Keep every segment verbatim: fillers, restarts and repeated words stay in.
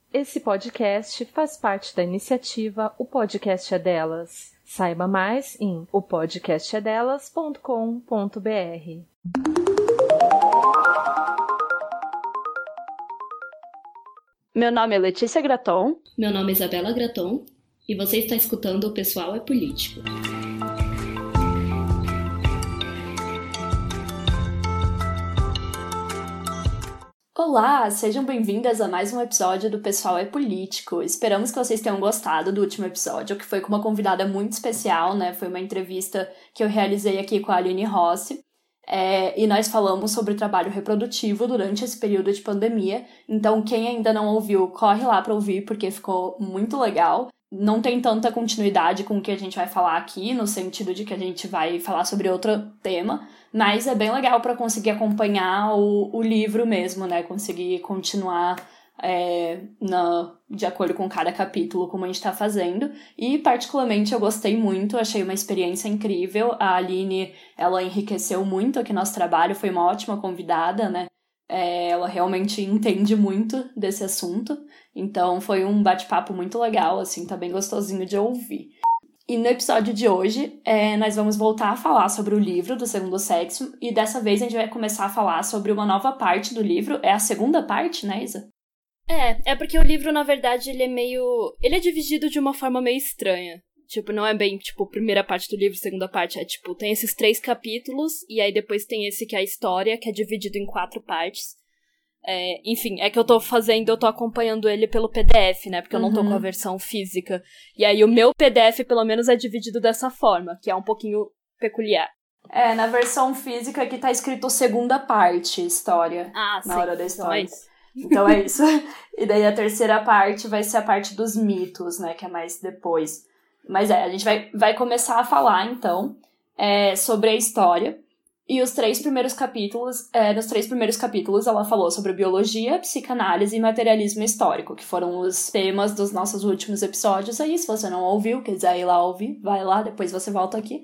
Esse podcast faz parte da iniciativa O Podcast é Delas. Saiba mais em o podcast é delas ponto com ponto b r. Meu nome é Letícia Graton. Meu nome é Isabela Graton. E você está escutando O Pessoal é Político. Olá, sejam bem-vindas a mais um episódio do Pessoal é Político. Esperamos que vocês tenham gostado do último episódio, que foi com uma convidada muito especial, né? Foi uma entrevista que eu realizei aqui com a Aline Rossi. É, e nós falamos sobre o trabalho reprodutivo durante esse período de pandemia. Então, quem ainda não ouviu, corre lá para ouvir, porque ficou muito legal. Não tem tanta continuidade com o que a gente vai falar aqui, no sentido de que a gente vai falar sobre outro tema, mas é bem legal para conseguir acompanhar o, o livro mesmo, né? Conseguir continuar é, na, de acordo com cada capítulo, como a gente está fazendo. E, particularmente, eu gostei muito, achei uma experiência incrível. A Aline, ela enriqueceu muito aqui nosso trabalho, foi uma ótima convidada, né? É, ela realmente entende muito desse assunto, então foi um bate-papo muito legal, assim, tá bem gostosinho de ouvir. E no episódio de hoje, é, nós vamos voltar a falar sobre o livro do Segundo Sexo, e dessa vez a gente vai começar a falar sobre uma nova parte do livro, é a segunda parte, né, Isa? É, é porque o livro, na verdade, ele é meio... ele é dividido de uma forma meio estranha. Tipo, não é bem, tipo, primeira parte do livro, segunda parte. É, tipo, tem esses três capítulos, e aí depois tem esse que é a história, que é dividido em quatro partes. É, enfim, é que eu tô fazendo, eu tô acompanhando ele pelo P D F, né? Porque eu não tô Uhum. com a versão física. E aí o meu P D F, pelo menos, é dividido dessa forma, que é um pouquinho peculiar. É, na versão física aqui tá escrito segunda parte, história, Ah, na sim. hora da história. Então é isso. Então é isso. E daí a terceira parte vai ser a parte dos mitos, né? Que é mais depois. Mas é, a gente vai, vai começar a falar, então, é, sobre a história. E os três primeiros capítulos, é, nos três primeiros capítulos ela falou sobre biologia, psicanálise e materialismo histórico, que foram os temas dos nossos últimos episódios aí. Se você não ouviu, quiser ir lá ouvir, vai lá, depois você volta aqui.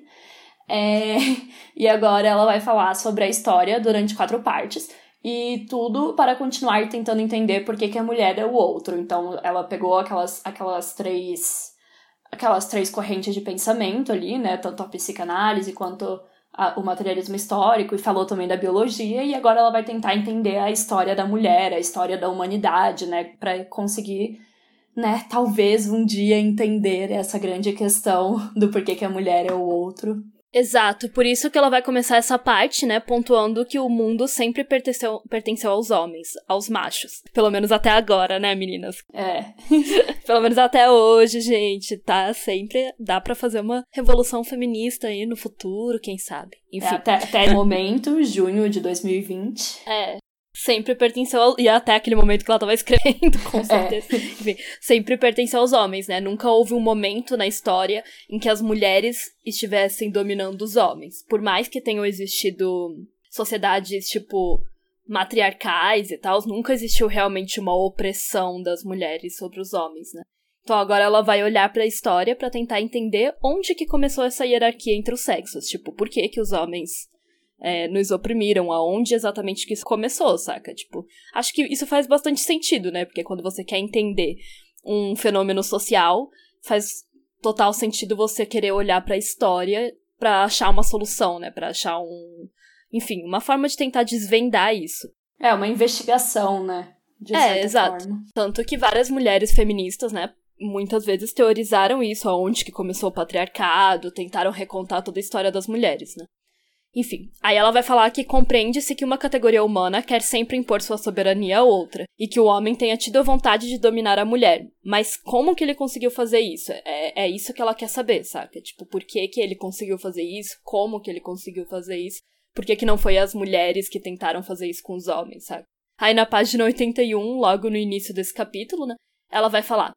É, e agora ela vai falar sobre a história durante quatro partes. E tudo para continuar tentando entender por que, que a mulher é o outro. Então ela pegou aquelas, aquelas três... aquelas três correntes de pensamento ali, né, tanto a psicanálise quanto a, o materialismo histórico, e falou também da biologia, e agora ela vai tentar entender a história da mulher, a história da humanidade, né, para conseguir, né, talvez um dia entender essa grande questão do porquê que a mulher é o outro. Exato, por isso que ela vai começar essa parte, né, pontuando que o mundo sempre pertenceu, pertenceu aos homens, aos machos. Pelo menos até agora, né, meninas? É. Pelo menos até hoje, gente, tá? Sempre dá pra fazer uma revolução feminista aí no futuro, quem sabe? Enfim. É, até, até o momento, junho de dois mil e vinte. É. Sempre pertenceu ao... E até aquele momento que ela tava escrevendo, com certeza. É. Enfim, sempre pertenceu aos homens, né? Nunca houve um momento na história em que as mulheres estivessem dominando os homens. Por mais que tenham existido sociedades, tipo, matriarcais e tal, nunca existiu realmente uma opressão das mulheres sobre os homens, né? Então agora ela vai olhar pra história pra tentar entender onde que começou essa hierarquia entre os sexos. Tipo, por que que os homens... É, nos oprimiram, aonde exatamente que isso começou, saca? Tipo, acho que isso faz bastante sentido, né? Porque quando você quer entender um fenômeno social, faz total sentido você querer olhar pra história pra achar uma solução, né? Pra achar um... Enfim, uma forma de tentar desvendar isso. É, uma investigação, né? De é, certa exato. forma. Tanto que várias mulheres feministas, né? Muitas vezes teorizaram isso, aonde que começou o patriarcado, tentaram recontar toda a história das mulheres, né? Enfim, aí ela vai falar que compreende-se que uma categoria humana quer sempre impor sua soberania a outra, e que o homem tenha tido a vontade de dominar a mulher. Mas como que ele conseguiu fazer isso? É, é isso que ela quer saber, saca? Tipo, por que que ele conseguiu fazer isso? Como que ele conseguiu fazer isso? Por que que não foi as mulheres que tentaram fazer isso com os homens, saca? Aí na página oitenta e um, logo no início desse capítulo, né, ela vai falar: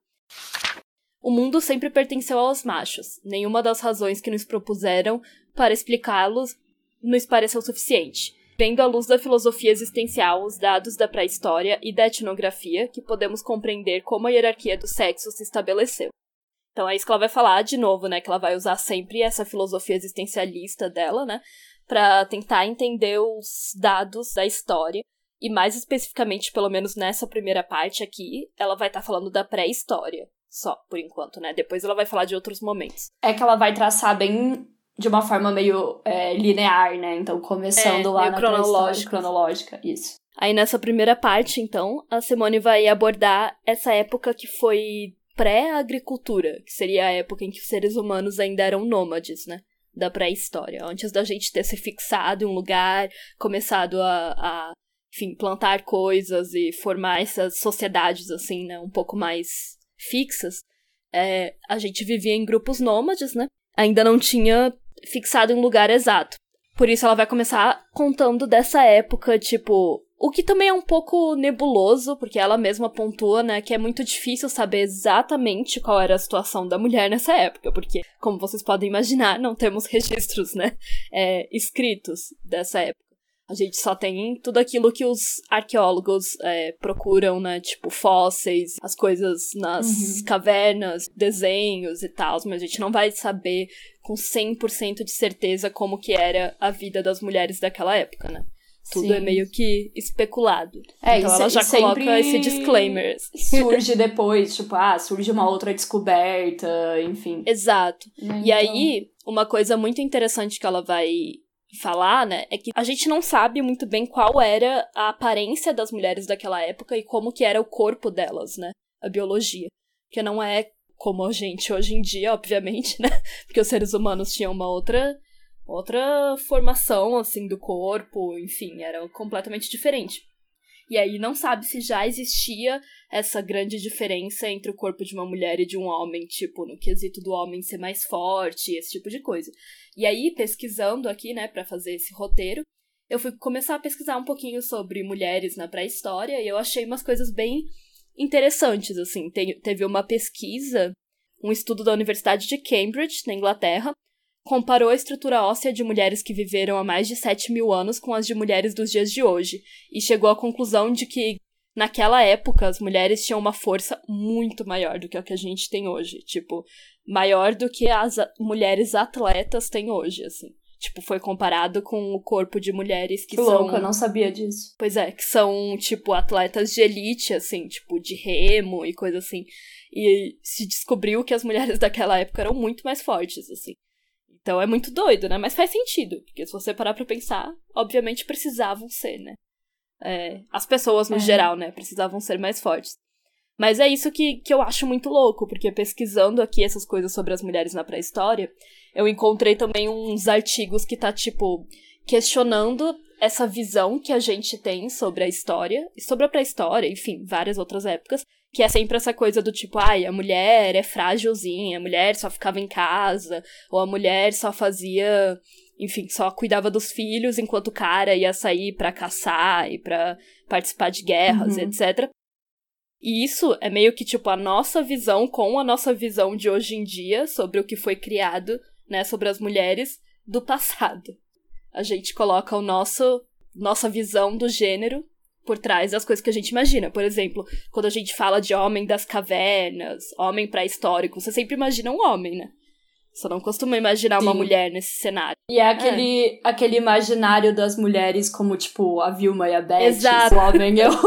o mundo sempre pertenceu aos machos. Nenhuma das razões que nos propuseram para explicá-los nos pareceu suficiente. Vendo à luz da filosofia existencial, os dados da pré-história e da etnografia, que podemos compreender como a hierarquia do sexo se estabeleceu. Então é isso que ela vai falar de novo, né? Que ela vai usar sempre essa filosofia existencialista dela, né? Pra tentar entender os dados da história E mais especificamente, pelo menos nessa primeira parte aqui, ela vai estar tá falando da pré-história, só, por enquanto, né? Depois ela vai falar de outros momentos. É que ela vai traçar bem de uma forma meio é, linear, né? Então, começando é, lá na cronológica. cronológica, isso. Aí nessa primeira parte, então, a Simone vai abordar essa época que foi pré-agricultura, que seria a época em que os seres humanos ainda eram nômades, né? Da pré-história, antes da gente ter se fixado em um lugar, começado a, a enfim, plantar coisas e formar essas sociedades, assim, né, um pouco mais fixas, é, a gente vivia em grupos nômades, né, ainda não tinha fixado em um lugar exato. Por isso ela vai começar contando dessa época, tipo, o que também é um pouco nebuloso, porque ela mesma pontua, né, que é muito difícil saber exatamente qual era a situação da mulher nessa época, porque, como vocês podem imaginar, não temos registros, né, é, escritos dessa época. A gente só tem tudo aquilo que os arqueólogos é, procuram, né? Tipo, fósseis, as coisas nas uhum. cavernas, desenhos e tal. Mas a gente não vai saber com cem por cento de certeza como que era a vida das mulheres daquela época, né? Tudo Sim. é meio que especulado. É, então ela já coloca esse disclaimer. Surge depois, tipo, ah, surge uma outra descoberta, enfim. Exato. Então... E aí, uma coisa muito interessante que ela vai... falar, né, é que a gente não sabe muito bem qual era a aparência das mulheres daquela época e como que era o corpo delas, né, a biologia, que não é como a gente hoje em dia, obviamente, né, porque os seres humanos tinham uma outra, outra formação, assim, do corpo, enfim, era completamente diferente. E aí não sabe se já existia essa grande diferença entre o corpo de uma mulher e de um homem, tipo, no quesito do homem ser mais forte, esse tipo de coisa. E aí, pesquisando aqui, né, pra fazer esse roteiro, eu fui começar a pesquisar um pouquinho sobre mulheres na pré-história e eu achei umas coisas bem interessantes, assim. Te- teve uma pesquisa, um estudo da Universidade de Cambridge, na Inglaterra, comparou a estrutura óssea de mulheres que viveram há mais de sete mil anos com as de mulheres dos dias de hoje, e chegou à conclusão de que, naquela época, as mulheres tinham uma força muito maior do que a que a gente tem hoje. Tipo, maior do que as a- mulheres atletas têm hoje, assim. Tipo, foi comparado com o corpo de mulheres que, que são... louca, eu não sabia disso. Pois é, que são, tipo, atletas de elite, assim, tipo, de remo e coisa assim. E se descobriu que as mulheres daquela época eram muito mais fortes, assim. Então é muito doido, né? Mas faz sentido, porque se você parar pra pensar, obviamente precisavam ser, né? É, as pessoas no é. geral, né? Precisavam ser mais fortes. Mas é isso que, que eu acho muito louco, porque pesquisando aqui essas coisas sobre as mulheres na pré-história, eu encontrei também uns artigos que tá, tipo, questionando essa visão que a gente tem sobre a história, e sobre a pré-história, enfim, várias outras épocas, que é sempre essa coisa do tipo, ai, a mulher é frágilzinha, a mulher só ficava em casa, ou a mulher só fazia, enfim, só cuidava dos filhos enquanto o cara ia sair pra caçar e pra participar de guerras, uhum. etcétera. E isso é meio que, tipo, a nossa visão com a nossa visão de hoje em dia sobre o que foi criado, né, sobre as mulheres do passado. A gente coloca o nosso, nossa visão do gênero por trás das coisas que a gente imagina. Por exemplo, quando a gente fala de homem das cavernas, homem pré-histórico, você sempre imagina um homem, né? Você não costuma imaginar Sim. uma mulher nesse cenário. E é aquele, é. aquele imaginário das mulheres como, tipo, a Vilma e a Beth. Exato. O homem é o...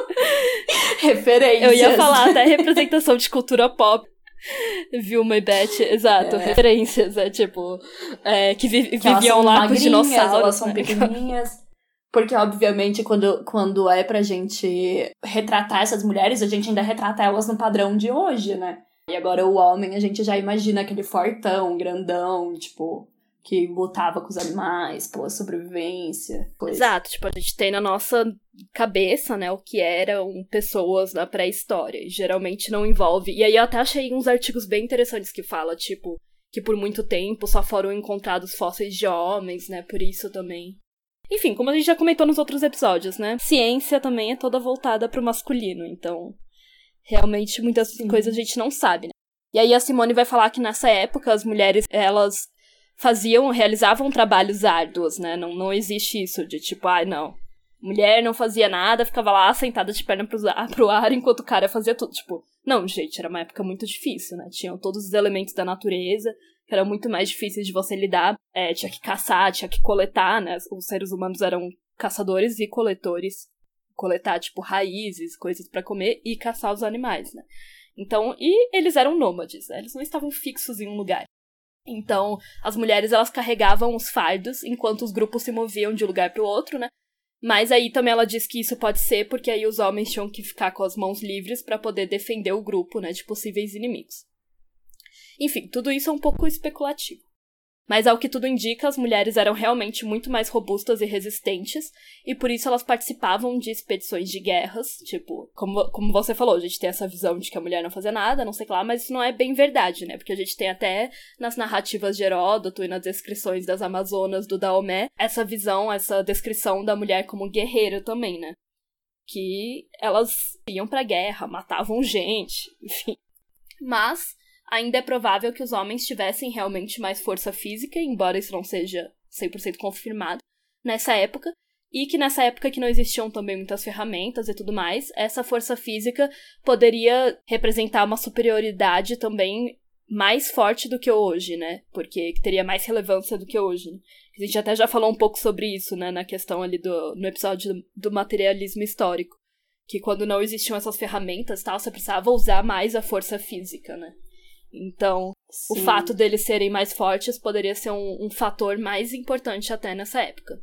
Referências. Eu ia falar até representação de cultura pop. Vilma e Beth, exato, é. referências, é tipo, é, que, vi- que viviam lá com os dinossauros. Elas são né? pequenininhas. Porque, obviamente, quando, quando é pra gente retratar essas mulheres, a gente ainda retrata elas no padrão de hoje, né? E agora o homem, a gente já imagina aquele fortão, grandão, tipo, que lutava com os animais pela sobrevivência. Coisa. Exato, tipo, a gente tem na nossa cabeça, né, o que eram pessoas na pré-história. E geralmente não envolve... E aí eu até achei uns artigos bem interessantes que fala, tipo, que por muito tempo só foram encontrados fósseis de homens, né, por isso também... Enfim, como a gente já comentou nos outros episódios, né, ciência também é toda voltada pro masculino, então... Realmente, muitas Sim. coisas a gente não sabe, né? E aí a Simone vai falar que nessa época as mulheres, elas faziam, realizavam trabalhos árduos, né? Não, não existe isso de tipo, ai, ah, não. Mulher não fazia nada, ficava lá sentada de perna pro ar, pro ar enquanto o cara fazia tudo. Tipo, não, gente, era uma época muito difícil, né? Tinham todos os elementos da natureza, que eram muito mais difíceis de você lidar. É, tinha que caçar, tinha que coletar, né? Os seres humanos eram caçadores e coletores coletar, tipo, raízes, coisas pra comer e caçar os animais, né? Então, e eles eram nômades, né? Eles não estavam fixos em um lugar. Então, as mulheres, elas carregavam os fardos enquanto os grupos se moviam de um lugar pro outro, né? Mas aí também ela diz que isso pode ser porque aí os homens tinham que ficar com as mãos livres pra poder defender o grupo, né, de possíveis inimigos. Enfim, tudo isso é um pouco especulativo. Mas ao que tudo indica, as mulheres eram realmente muito mais robustas e resistentes, e por isso elas participavam de expedições de guerras, tipo, como, como você falou, a gente tem essa visão de que a mulher não fazia nada, não sei o que lá, mas isso não é bem verdade, né? Porque a gente tem até nas narrativas de Heródoto e nas descrições das Amazonas do Daomé, essa visão, essa descrição da mulher como guerreira também, né? Que elas iam pra guerra, matavam gente, enfim. Mas ainda é provável que os homens tivessem realmente mais força física, embora isso não seja cem por cento confirmado, nessa época, e que nessa época que não existiam também muitas ferramentas e tudo mais, essa força física poderia representar uma superioridade também mais forte do que hoje, né? Porque teria mais relevância do que hoje, né? A gente até já falou um pouco sobre isso, né, na questão ali do no episódio do materialismo histórico, que quando não existiam essas ferramentas, tal, você precisava usar mais a força física, né? Então, Sim. o fato deles serem mais fortes poderia ser um, um fator mais importante até nessa época.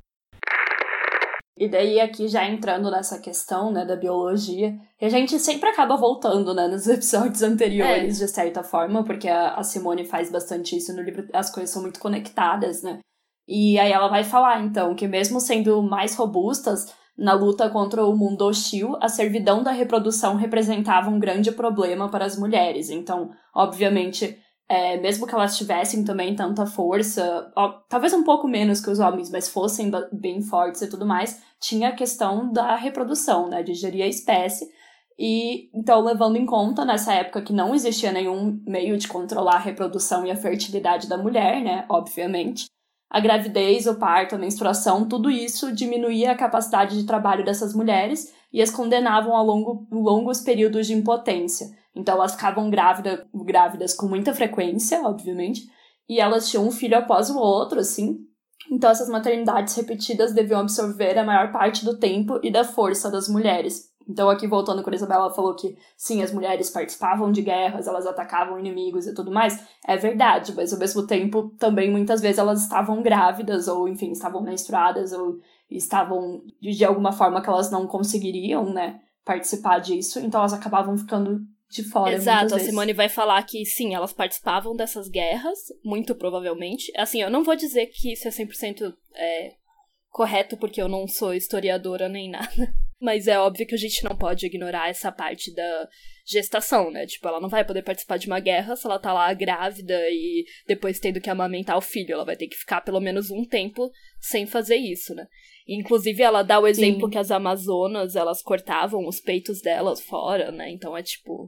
E daí aqui já entrando nessa questão, né, da biologia, e a gente sempre acaba voltando, né, nos episódios anteriores, é. de certa forma, porque a, a Simone faz bastante isso no livro, as coisas são muito conectadas, né? E aí ela vai falar, então, que mesmo sendo mais robustas, na luta contra o mundo hostil, a servidão da reprodução representava um grande problema para as mulheres. Então, obviamente, é, mesmo que elas tivessem também tanta força, ó, talvez um pouco menos que os homens, mas fossem bem fortes e tudo mais, tinha a questão da reprodução, né, de gerir a espécie. E, então, levando em conta, nessa época que não existia nenhum meio de controlar a reprodução e a fertilidade da mulher, né, obviamente, a gravidez, o parto, a menstruação, tudo isso diminuía a capacidade de trabalho dessas mulheres e as condenavam a longo, longos períodos de impotência. Então elas ficavam grávida, grávidas com muita frequência, obviamente, e elas tinham um filho após o outro, assim. Então essas maternidades repetidas deviam absorver a maior parte do tempo e da força das mulheres. Então aqui voltando quando a Isabela falou que sim, as mulheres participavam de guerras, elas atacavam inimigos e tudo mais, é verdade, mas ao mesmo tempo também muitas vezes elas estavam grávidas ou enfim, estavam menstruadas ou estavam de alguma forma que elas não conseguiriam, né, participar disso, então elas acabavam ficando de fora. Exato, a Simone vai falar que sim, elas participavam dessas guerras, muito provavelmente. Assim, eu não vou dizer que isso é cem por cento é, correto, porque eu não sou historiadora nem nada. Mas é óbvio que a gente não pode ignorar essa parte da gestação, né? Tipo, ela não vai poder participar de uma guerra se ela tá lá grávida e depois tendo que amamentar o filho. Ela vai ter que ficar pelo menos um tempo sem fazer isso, né? Inclusive, ela dá o exemplo Sim. que as Amazonas, elas cortavam os peitos delas fora, né? Então é tipo...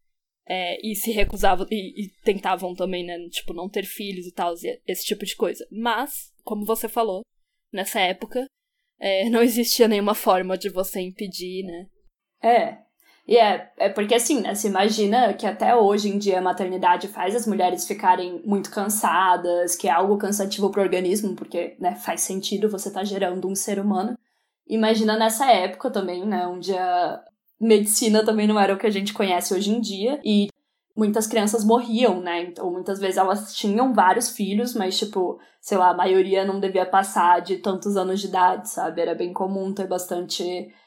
É, e se recusavam, e, e tentavam também, né? Tipo, não ter filhos e tal, esse tipo de coisa. Mas, como você falou, nessa época... É, não existia nenhuma forma de você impedir, né? É, e é, é porque assim, né, se imagina que até hoje em dia a maternidade faz as mulheres ficarem muito cansadas, que é algo cansativo pro organismo, porque, né, faz sentido você estar tá gerando um ser humano. Imagina nessa época também, né, onde a medicina também não era o que a gente conhece hoje em dia, e muitas crianças morriam, né, então muitas vezes elas tinham vários filhos, mas tipo, sei lá, a maioria não devia passar de tantos anos de idade, sabe, era bem comum ter bastante,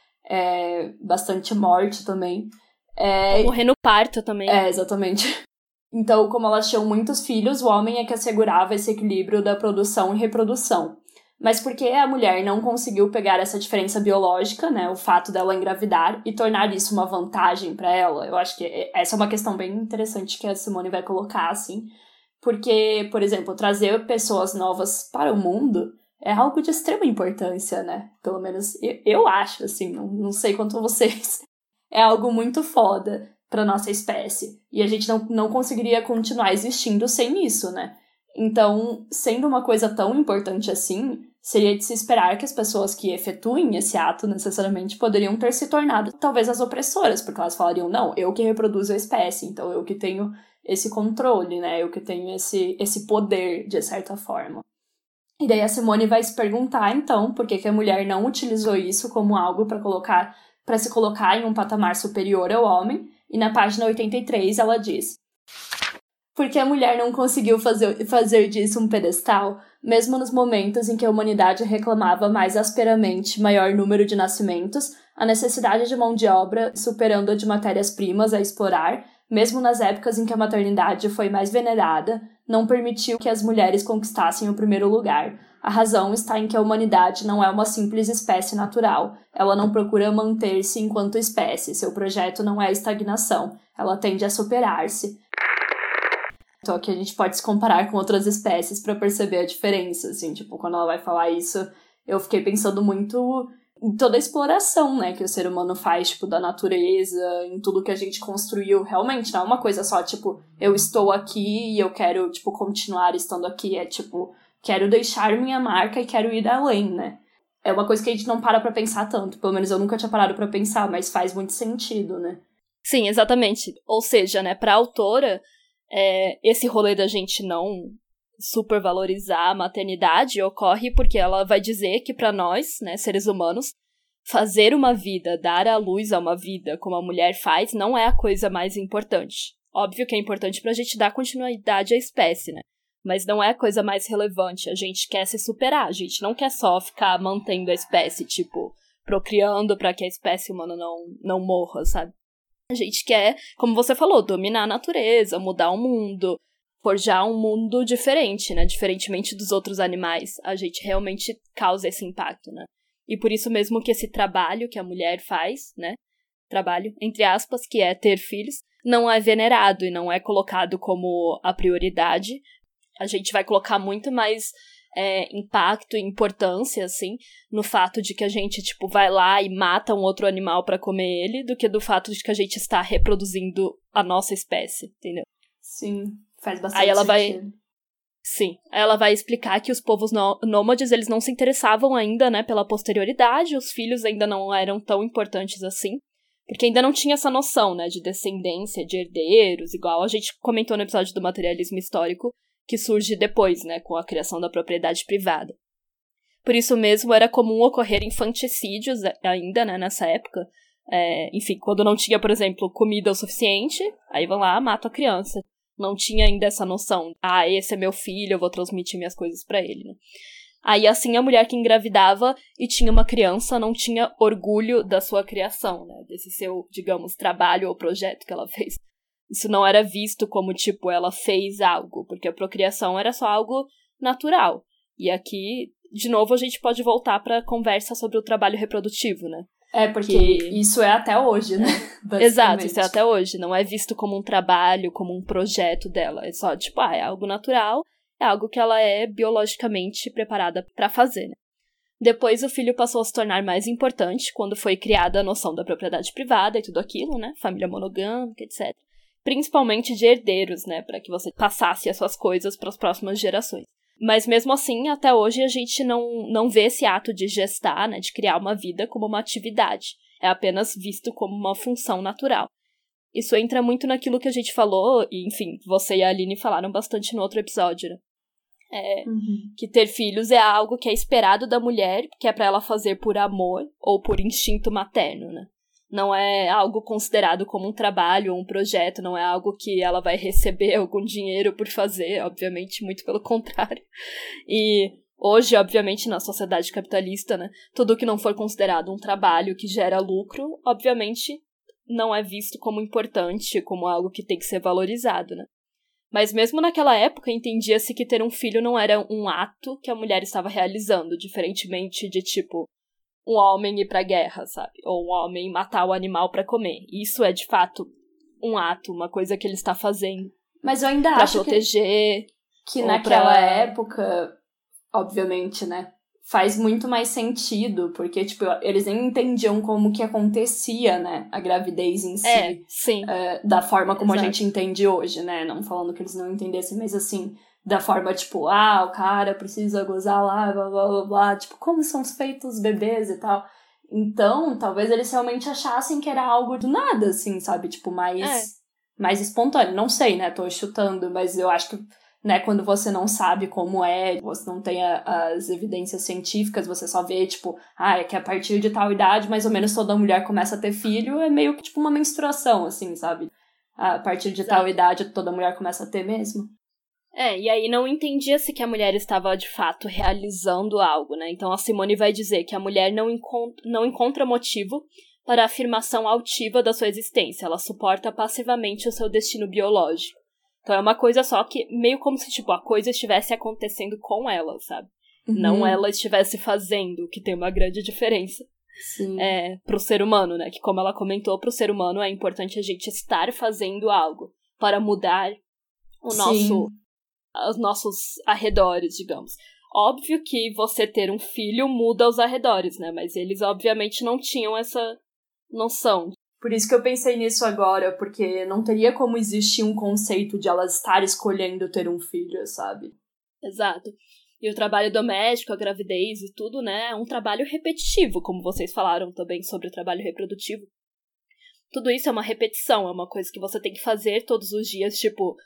é, bastante morte também. É, morrer no parto também. É, exatamente. Então, como elas tinham muitos filhos, o homem é que assegurava esse equilíbrio da produção e reprodução. Mas porque a mulher não conseguiu pegar essa diferença biológica, né, o fato dela engravidar, e tornar isso uma vantagem para ela, eu acho que essa é uma questão bem interessante que a Simone vai colocar, assim, porque, por exemplo, trazer pessoas novas para o mundo é algo de extrema importância, né, pelo menos eu, eu acho, assim, não, não sei quanto vocês, é algo muito foda para nossa espécie, e a gente não, não conseguiria continuar existindo sem isso, né. Então, sendo uma coisa tão importante assim, seria de se esperar que as pessoas que efetuem esse ato necessariamente poderiam ter se tornado talvez as opressoras, porque elas falariam, não, eu que reproduzo a espécie, então eu que tenho esse controle, né, eu que tenho esse, esse poder, de certa forma. E daí a Simone vai se perguntar, então, por que que a mulher não utilizou isso como algo para colocar para se colocar em um patamar superior ao homem, e na página oitenta e três ela diz: porque a mulher não conseguiu fazer, fazer disso um pedestal, mesmo nos momentos em que a humanidade reclamava mais asperamente maior número de nascimentos, a necessidade de mão de obra superando a de matérias-primas a explorar, mesmo nas épocas em que a maternidade foi mais venerada, não permitiu que as mulheres conquistassem o primeiro lugar. A razão está em que a humanidade não é uma simples espécie natural. Ela não procura manter-se enquanto espécie. Seu projeto não é a estagnação. Ela tende a superar-se. Então aqui a gente pode se comparar com outras espécies para perceber a diferença, assim, tipo, quando ela vai falar isso, eu fiquei pensando muito em toda a exploração, né, que o ser humano faz, tipo, da natureza, em tudo que a gente construiu, realmente, não é uma coisa só, tipo, eu estou aqui e eu quero, tipo, continuar estando aqui, é tipo, quero deixar minha marca e quero ir além, né. É uma coisa que a gente não para pra pensar tanto, pelo menos eu nunca tinha parado pra pensar, mas faz muito sentido, né. Sim, exatamente. Ou seja, né, pra autora, é, esse rolê da gente não supervalorizar a maternidade ocorre porque ela vai dizer que pra nós, né, seres humanos, fazer uma vida, dar à luz a uma vida como a mulher faz, não é a coisa mais importante. Óbvio que é importante pra gente dar continuidade à espécie, né? Mas não é a coisa mais relevante. A gente quer se superar, a gente não quer só ficar mantendo a espécie, tipo, procriando pra que a espécie humana não, não morra, sabe? A gente quer, como você falou, dominar a natureza, mudar o mundo, forjar um mundo diferente, né? Diferentemente dos outros animais, a gente realmente causa esse impacto, né? E por isso mesmo que esse trabalho que a mulher faz, né? Trabalho, entre aspas, que é ter filhos, não é venerado e não é colocado como a prioridade. A gente vai colocar muito mais é, impacto e importância, assim, no fato de que a gente, tipo, vai lá e mata um outro animal pra comer ele, do que do fato de que a gente está reproduzindo a nossa espécie, entendeu? Sim, faz bastante Aí ela sentido. vai... Sim, aí ela vai explicar que os povos nó- nômades, eles não se interessavam ainda, né, pela posterioridade, os filhos ainda não eram tão importantes assim, porque ainda não tinha essa noção, né, de descendência, de herdeiros, igual a gente comentou no episódio do materialismo histórico, que surge depois, né, com a criação da propriedade privada. Por isso mesmo, era comum ocorrer infanticídios ainda, né, nessa época. É, enfim, quando não tinha, por exemplo, comida o suficiente, aí vão lá, matam a criança. Não tinha ainda essa noção, ah, esse é meu filho, eu vou transmitir minhas coisas pra ele, né. Aí, assim, a mulher que engravidava e tinha uma criança não tinha orgulho da sua criação, né, desse seu, digamos, trabalho ou projeto que ela fez. Isso não era visto como, tipo, ela fez algo, porque a procriação era só algo natural. E aqui, de novo, a gente pode voltar pra conversa sobre o trabalho reprodutivo, né? É, porque que... isso é até hoje, né? Exato, isso é até hoje. Não é visto como um trabalho, como um projeto dela. É só, tipo, ah, é algo natural, é algo que ela é biologicamente preparada pra fazer, né? Depois o filho passou a se tornar mais importante quando foi criada a noção da propriedade privada e tudo aquilo, né? Família monogâmica, etcétera. Principalmente de herdeiros, né, para que você passasse as suas coisas para as próximas gerações. Mas mesmo assim, até hoje a gente não, não vê esse ato de gestar, né, de criar uma vida como uma atividade. É apenas visto como uma função natural. Isso entra muito naquilo que a gente falou, e enfim, você e a Aline falaram bastante no outro episódio, né? É, uhum. Que ter filhos é algo que é esperado da mulher, que é para ela fazer por amor ou por instinto materno, né? Não é algo considerado como um trabalho ou um projeto, não é algo que ela vai receber algum dinheiro por fazer, obviamente, muito pelo contrário. E hoje, obviamente, na sociedade capitalista, né, tudo que não for considerado um trabalho que gera lucro, obviamente, não é visto como importante, como algo que tem que ser valorizado, né? Mas mesmo naquela época, entendia-se que ter um filho não era um ato que a mulher estava realizando, diferentemente de, tipo, um homem ir pra guerra, sabe? Ou um homem matar o animal pra comer. Isso é, de fato, um ato, uma coisa que ele está fazendo. Mas eu ainda pra acho proteger, que, que naquela pra... época, obviamente, né? Faz muito mais sentido, porque, tipo, eles nem entendiam como que acontecia, né? A gravidez em si. É, sim. É, da forma como Exato. A gente entende hoje, né? Não falando que eles não entendessem, mas assim... Da forma, tipo, ah, o cara precisa gozar lá, blá, blá, blá, blá. Tipo, como são feitos os bebês e tal. Então, talvez eles realmente achassem que era algo do nada, assim, sabe? Tipo, mais, é. mais espontâneo. Não sei, né? Tô chutando, mas eu acho que né, quando você não sabe como é, você não tem a, as evidências científicas, você só vê, tipo, ah, é que a partir de tal idade, mais ou menos toda mulher começa a ter filho, é meio que tipo uma menstruação, assim, sabe? A partir de Exato. Tal idade, toda mulher começa a ter mesmo. É, e aí não entendia-se que a mulher estava, de fato, realizando algo, né? Então a Simone vai dizer que a mulher não encontra, não encontra motivo para a afirmação altiva da sua existência, ela suporta passivamente o seu destino biológico. Então é uma coisa só que, meio como se, tipo, a coisa estivesse acontecendo com ela, sabe? Uhum. Não ela estivesse fazendo, que tem uma grande diferença. Sim. É, pro ser humano, né? Que como ela comentou, pro ser humano é importante a gente estar fazendo algo para mudar o nosso, os nossos arredores, digamos. Óbvio que você ter um filho muda os arredores, né? Mas eles, obviamente, não tinham essa noção. Por isso que eu pensei nisso agora, porque não teria como existir um conceito de ela estar escolhendo ter um filho, sabe? Exato. E o trabalho doméstico, a gravidez e tudo, né, é um trabalho repetitivo, como vocês falaram também sobre o trabalho reprodutivo. Tudo isso é uma repetição, é uma coisa que você tem que fazer todos os dias, tipo,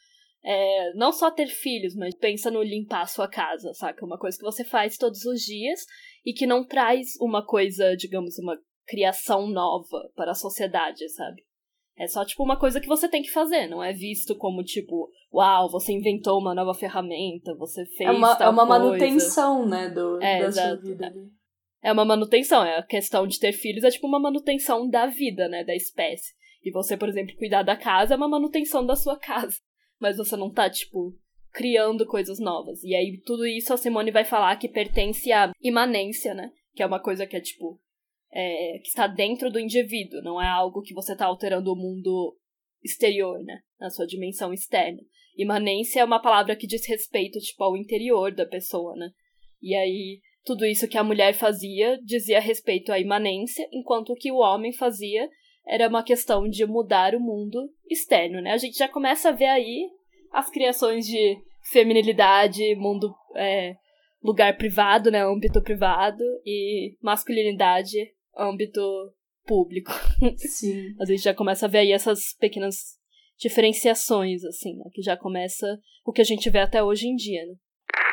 é, não só ter filhos, mas pensa no limpar a sua casa, saca? Uma coisa que você faz todos os dias e que não traz uma coisa, digamos, uma criação nova para a sociedade, sabe? É só, tipo, uma coisa que você tem que fazer, não é visto como, tipo, uau, você inventou uma nova ferramenta, você fez é uma, tal É uma coisa. manutenção, né, do, é, da exato. sua vida ali. É uma manutenção, é a questão de ter filhos é, tipo, uma manutenção da vida, né, da espécie. E você, por exemplo, cuidar da casa é uma manutenção da sua casa. Mas você não tá, tipo, criando coisas novas. E aí, tudo isso a Simone vai falar que pertence à imanência, né, que é uma coisa que é, tipo, É, que está dentro do indivíduo, não é algo que você está alterando o mundo exterior, né, na sua dimensão externa. Imanência é uma palavra que diz respeito, tipo, ao interior da pessoa, né, e aí tudo isso que a mulher fazia dizia respeito à imanência, enquanto o que o homem fazia era uma questão de mudar o mundo externo, né, a gente já começa a ver aí as criações de feminilidade, mundo, é, lugar privado, né, âmbito privado, e masculinidade, âmbito público. Sim. A gente já começa a ver aí essas pequenas diferenciações, assim, né? Que já começa o que a gente vê até hoje em dia, né?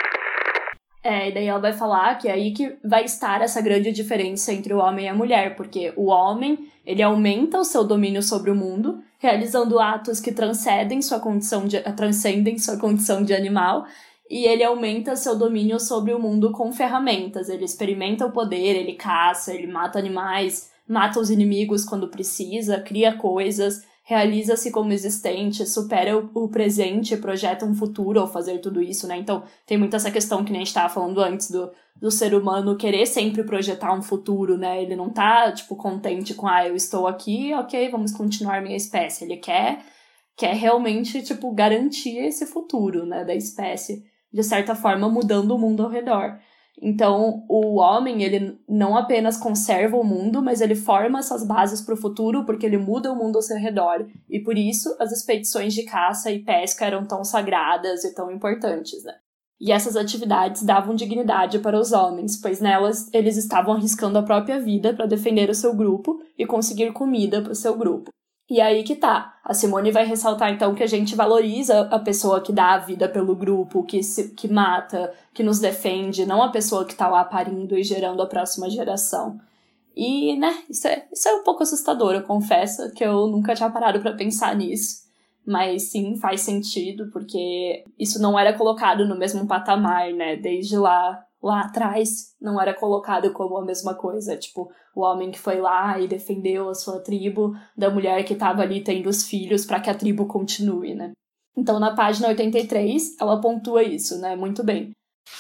É, e daí ela vai falar que é aí que vai estar essa grande diferença entre o homem e a mulher, porque o homem, ele aumenta o seu domínio sobre o mundo, realizando atos que transcendem sua condição de, transcendem sua condição de animal, e ele aumenta seu domínio sobre o mundo com ferramentas. Ele experimenta o poder, ele caça, ele mata animais, mata os inimigos quando precisa, cria coisas, realiza-se como existente, supera o, o presente, projeta um futuro ao fazer tudo isso, né? Então, tem muito essa questão que nem a gente estava falando antes do, do ser humano querer sempre projetar um futuro, né? Ele não tá, tipo, contente com, ah, eu estou aqui, ok, vamos continuar minha espécie. Ele quer, quer realmente, tipo, garantir esse futuro, né, da espécie, de certa forma, mudando o mundo ao redor. Então, o homem, ele não apenas conserva o mundo, mas ele forma essas bases para o futuro, porque ele muda o mundo ao seu redor. E por isso, as expedições de caça e pesca eram tão sagradas e tão importantes, né? E essas atividades davam dignidade para os homens, pois nelas eles estavam arriscando a própria vida para defender o seu grupo e conseguir comida para o seu grupo. E aí que tá. A Simone vai ressaltar, então, que a gente valoriza a pessoa que dá a vida pelo grupo, que, se, que mata, que nos defende, não a pessoa que tá lá parindo e gerando a próxima geração. E, né, isso é, isso é um pouco assustador, eu confesso, que eu nunca tinha parado pra pensar nisso. Mas sim, faz sentido, porque isso não era colocado no mesmo patamar, né, desde lá, lá atrás, não era colocado como a mesma coisa, tipo, o homem que foi lá e defendeu a sua tribo, da mulher que estava ali tendo os filhos para que a tribo continue, né. Então, na página oitenta e três, ela pontua isso, né, muito bem.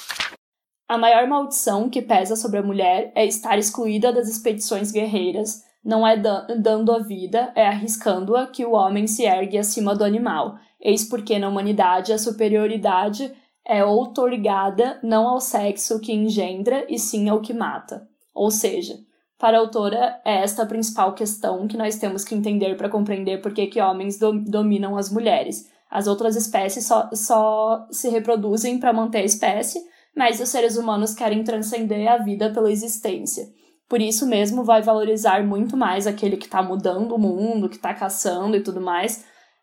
A maior maldição que pesa sobre a mulher é estar excluída das expedições guerreiras, não é dando a vida, é arriscando-a que o homem se ergue acima do animal. Eis porque na humanidade a superioridade é outorgada não ao sexo que engendra, e sim ao que mata. Ou seja, para a autora, é esta a principal questão que nós temos que entender para compreender por que que homens do, dominam as mulheres. As outras espécies só, só se reproduzem para manter a espécie, mas os seres humanos querem transcender a vida pela existência. Por isso mesmo vai valorizar muito mais aquele que está mudando o mundo, que está caçando e tudo mais,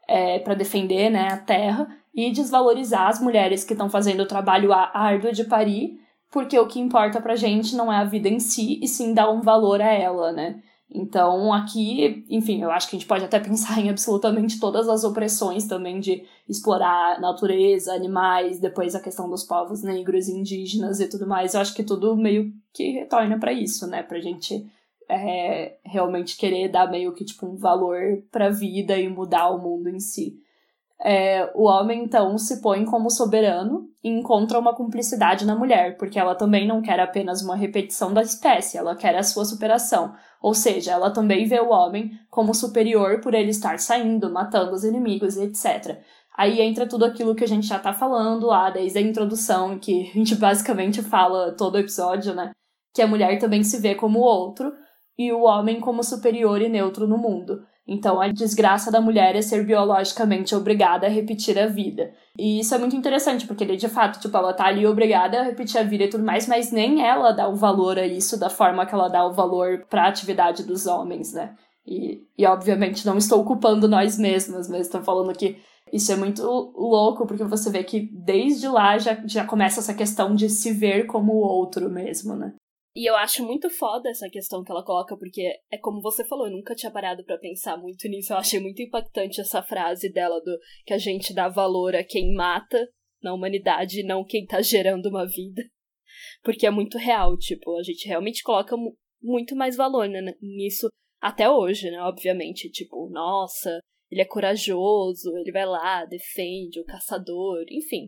é, para defender, né, a terra, e desvalorizar as mulheres que estão fazendo o trabalho árduo de parir, porque o que importa pra gente não é a vida em si, e sim dar um valor a ela, né? Então, aqui, enfim, eu acho que a gente pode até pensar em absolutamente todas as opressões também de explorar natureza, animais, depois a questão dos povos negros, indígenas e tudo mais. Eu acho que tudo meio que retorna pra isso, né? Pra gente é, realmente querer dar meio que tipo um valor pra vida e mudar o mundo em si. É, o homem, então, se põe como soberano e encontra uma cumplicidade na mulher, porque ela também não quer apenas uma repetição da espécie, ela quer a sua superação. Ou seja, ela também vê o homem como superior por ele estar saindo, matando os inimigos, etcétera. Aí entra tudo aquilo que a gente já tá falando lá, desde a introdução, que a gente basicamente fala todo o episódio, né? Que a mulher também se vê como outro e o homem como superior e neutro no mundo. Então, a desgraça da mulher é ser biologicamente obrigada a repetir a vida. E isso é muito interessante, porque, de fato, tipo, ela tá ali obrigada a repetir a vida e tudo mais, mas nem ela dá o valor a isso da forma que ela dá o valor pra atividade dos homens, né? E, e obviamente, não estou culpando nós mesmas, mas estou falando que isso é muito louco, porque você vê que desde lá já, já começa essa questão de se ver como o outro mesmo, né? E eu acho muito foda essa questão que ela coloca, porque é como você falou, eu nunca tinha parado pra pensar muito nisso. Eu achei muito impactante essa frase dela, do que a gente dá valor a quem mata na humanidade e não quem tá gerando uma vida. Porque é muito real, tipo, a gente realmente coloca mu- muito mais valor, né, nisso até hoje, né, obviamente. Tipo, nossa, ele é corajoso, ele vai lá, defende o caçador, enfim.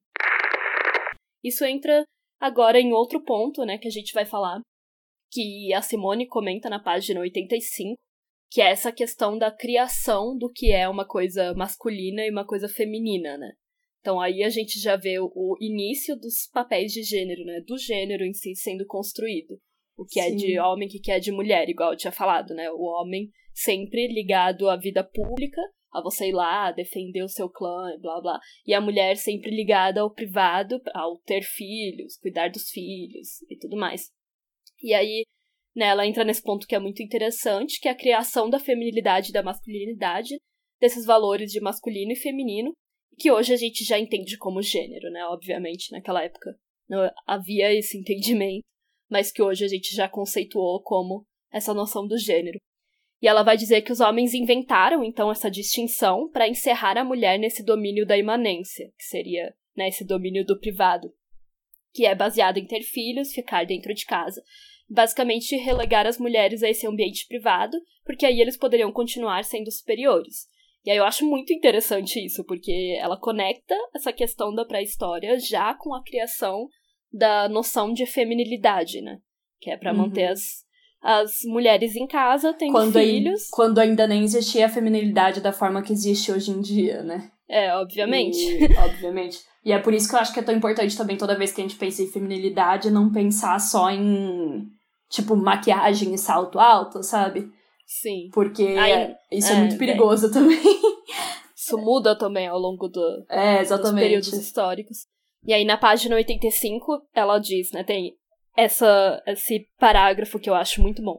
Isso entra agora em outro ponto, né, que a gente vai falar, que a Simone comenta na página oitenta e cinco, que é essa questão da criação do que é uma coisa masculina e uma coisa feminina, né? Então aí a gente já vê o, o início dos papéis de gênero, né? Do gênero em si sendo construído. O que Sim. é de homem, o que é de mulher, igual eu tinha falado, né? O homem sempre ligado à vida pública, a você ir lá, defender o seu clã, blá blá. E a mulher sempre ligada ao privado, ao ter filhos, cuidar dos filhos e tudo mais. E aí, né, ela entra nesse ponto que é muito interessante, que é a criação da feminilidade e da masculinidade, desses valores de masculino e feminino, que hoje a gente já entende como gênero, né? Obviamente, naquela época não havia esse entendimento, mas que hoje a gente já conceituou como essa noção do gênero. E ela vai dizer que os homens inventaram, então, essa distinção para encerrar a mulher nesse domínio da imanência, que seria, né, esse domínio do privado, que é baseado em ter filhos, ficar dentro de casa. Basicamente, relegar as mulheres a esse ambiente privado, porque aí eles poderiam continuar sendo superiores. E aí eu acho muito interessante isso, porque ela conecta essa questão da pré-história já com a criação da noção de feminilidade, né? Que é para uhum. manter as, as mulheres em casa, tendo quando filhos. Aí, quando ainda nem existia a feminilidade da forma que existe hoje em dia, né? É, obviamente. E, obviamente. E é por isso que eu acho que é tão importante também, toda vez que a gente pensa em feminilidade, não pensar só em, tipo, maquiagem e salto alto, sabe? Sim. Porque Aí, isso é, é muito perigoso bem. também. Isso muda também ao longo do, é, exatamente. dos períodos históricos. E aí, na página oitenta e cinco, ela diz, né, tem essa, esse parágrafo que eu acho muito bom.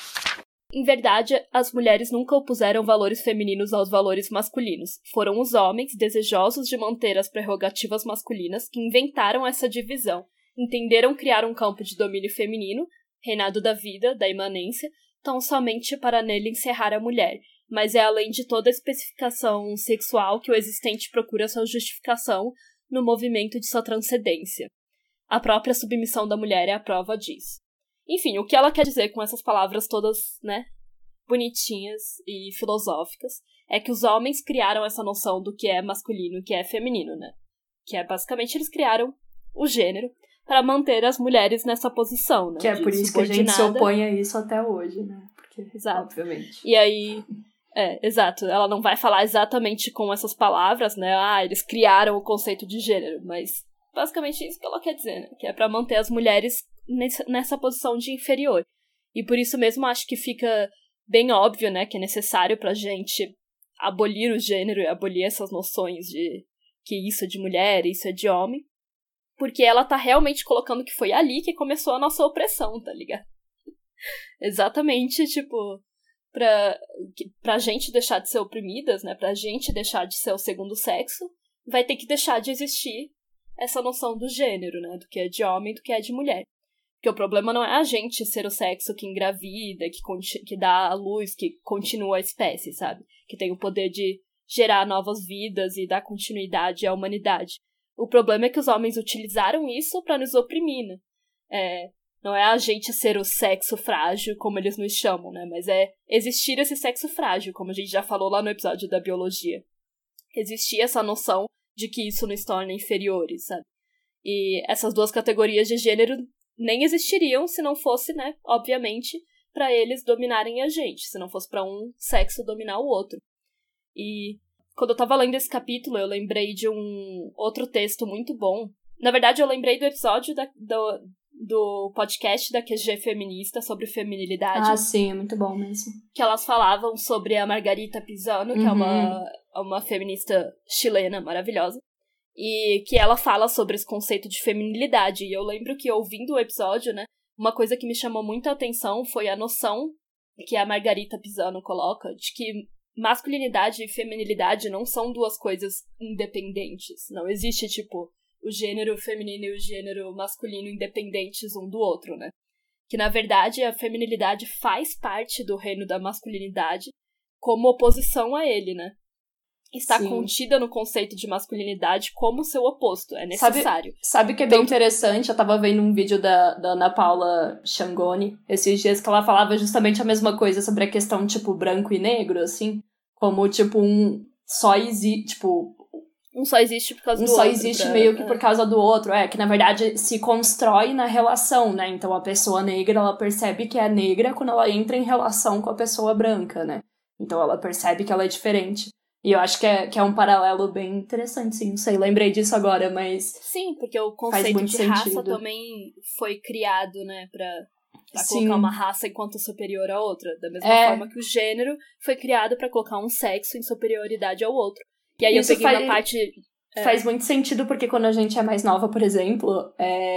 Em verdade, as mulheres nunca opuseram valores femininos aos valores masculinos. Foram os homens, desejosos de manter as prerrogativas masculinas, que inventaram essa divisão. Entenderam criar um campo de domínio feminino, reinado da vida, da imanência, tão somente para nele encerrar a mulher. Mas é além de toda a especificação sexual que o existente procura sua justificação no movimento de sua transcendência. A própria submissão da mulher é a prova disso. Enfim, o que ela quer dizer com essas palavras todas, né, bonitinhas e filosóficas, é que os homens criaram essa noção do que é masculino e o que é feminino, né? Que é, basicamente, eles criaram o gênero para manter as mulheres nessa posição, né? Que é por isso que a gente se opõe a isso até hoje, né? Porque, exato. Obviamente. E aí, é, exato, ela não vai falar exatamente com essas palavras, né? Ah, eles criaram o conceito de gênero, mas basicamente isso que ela quer dizer, né? Que é para manter as mulheres nessa, nessa posição de inferior. E por isso mesmo acho que fica bem óbvio, né, que é necessário pra gente abolir o gênero e abolir essas noções de que isso é de mulher, isso é de homem, porque ela tá realmente colocando que foi ali que começou a nossa opressão, tá ligado? Exatamente, tipo, pra, pra gente deixar de ser oprimidas, né, pra gente deixar de ser o segundo sexo, vai ter que deixar de existir essa noção do gênero, né, do que é de homem e do que é de mulher. Porque o problema não é a gente ser o sexo que engravida, que, conti- que dá a luz, que continua a espécie, sabe? Que tem o poder de gerar novas vidas e dar continuidade à humanidade. O problema é que os homens utilizaram isso pra nos oprimir, né? É, não é a gente ser o sexo frágil, como eles nos chamam, né? Mas é existir esse sexo frágil, como a gente já falou lá no episódio da biologia. Existir essa noção de que isso nos torna inferiores, sabe? E essas duas categorias de gênero nem existiriam se não fosse, né, obviamente, pra eles dominarem a gente, se não fosse pra um sexo dominar o outro. E quando eu tava lendo esse capítulo, eu lembrei de um outro texto muito bom. Na verdade, eu lembrei do episódio da, do, do podcast da Q G Feminista sobre feminilidade. Ah, sim, é muito bom mesmo. Que elas falavam sobre a Margarita Pisano, que uhum. é uma, uma feminista chilena maravilhosa. E que ela fala sobre esse conceito de feminilidade. E eu lembro que, ouvindo o episódio, né, uma coisa que me chamou muita atenção foi a noção que a Margarita Pisano coloca de que masculinidade e feminilidade não são duas coisas independentes. Não existe, tipo, o gênero feminino e o gênero masculino independentes um do outro, né? Que, na verdade, a feminilidade faz parte do reino da masculinidade como oposição a ele, né? Está Sim. contida no conceito de masculinidade como seu oposto, é necessário. Sabe o que é bem então, interessante? Eu tava vendo um vídeo da, da Ana Paula Changoni esses dias que ela falava justamente a mesma coisa sobre a questão, tipo, branco e negro, assim, como, tipo, um só existe, tipo... Um só existe por causa um do outro. Um outro. só existe pra... meio que por causa do outro, é, que na verdade se constrói na relação, né? Então a pessoa negra, ela percebe que é negra quando ela entra em relação com a pessoa branca, né? Então ela percebe que ela é diferente. E eu acho que é, que é um paralelo bem interessante, sim. Não sei, lembrei disso agora, mas... Sim, porque o conceito de sentido. raça também foi criado, né, pra, pra colocar uma raça enquanto superior à outra. Da mesma é. forma que o gênero foi criado pra colocar um sexo em superioridade ao outro. E aí Isso eu peguei faz, na parte... É. Faz muito sentido, porque quando a gente é mais nova, por exemplo,